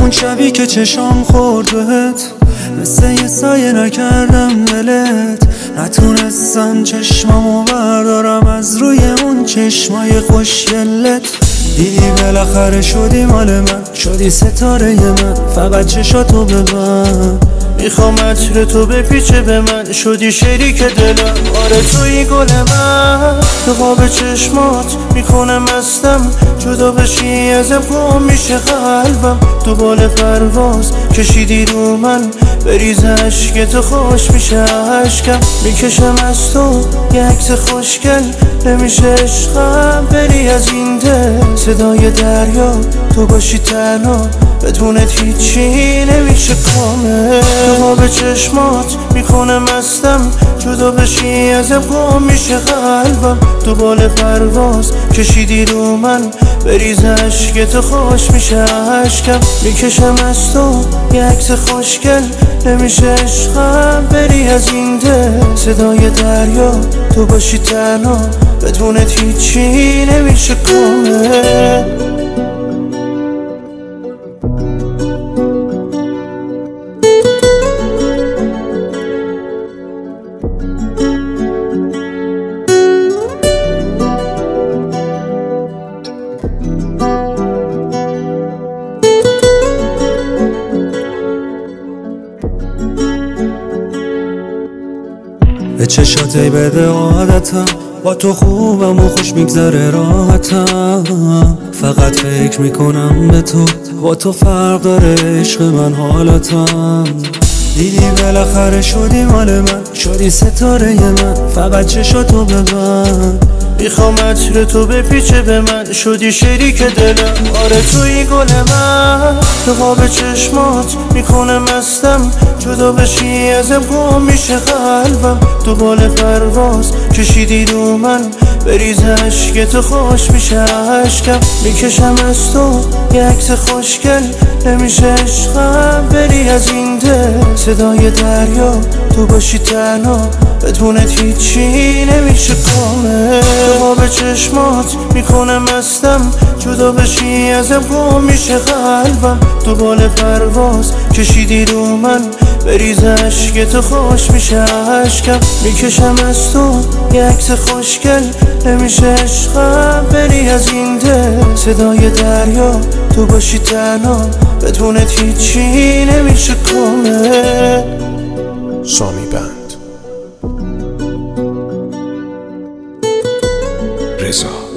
اون شبی که چشام خورد بهت، مثل یه سایه نکردم دلت، نتونستم چشمامو بردارم از روی اون چشمای خوشگلت. دیدی بالاخره شدی مال من، شدی ستاره من، فقط چشاتو ببن. میخوام عطر تو بپیچه به من، شدی شریک دلم. آره توی گل من، تو خواب چشمات میکنه مستم. جدا بشی ازم گم میشه قلبم. تو بال پرواز کشیدی رو من، بریز عشق تو خوش میشه عشقم. میکشم از تو یه عکس خوشگل، نمیشه عشقم بری از این دل. صدای دریا تو باشی تنها، بدونت هیچی نمیشه کامل. تو خواب چشمات میکنه مستم. جدا بشی ازم گم میشه قلبم. تو بال پرواز کشیدی رو من، بریز عشق تو خوش میشه عشقم. میکشم از تو یه عکس خوشگل، نمیشه عشقم بری از این دل. صدای دریا تو باشی تنها، بدونت هیچی نمیشه کامل. به چشاتی بده عادتم، با تو خوبم و خوش میگذره راحتم. فقط فکر میکنم به تو، با تو فرق داره عشق من حالتم. دیدی بالاخره شدی مال من، شدی ستاره من، فقط چشاتو ببن. میخوام عطر تو بپیچه به من، شدی شریک دلم. آره توی گل من، تو خواب چشمات میکنه مستم. جدا بشی ازم گم میشه قلبم. تو بال پرواز کشیدی رو من، بریز عشق تو خوش میشه عشقم. میکشم از تو یه عکس خوشگل، نمیشه عشقم بری از این دل. صدای دریا تو باشی تنها، بدونت هیچی نمیشه کامل. تو خواب چشمات میکنه مستم. جدا بشی ازم گم میشه قلبم. تو بال پرواز کشیدی رو من، بریز عشق تو خوش میشه عشقم. میکشم از تو یه عکس خوشگل، نمیشه عشقم بری از این دل. صدای دریا تو باشی تنها، بدونت هیچی نمیشه کامل. سامی بند رضا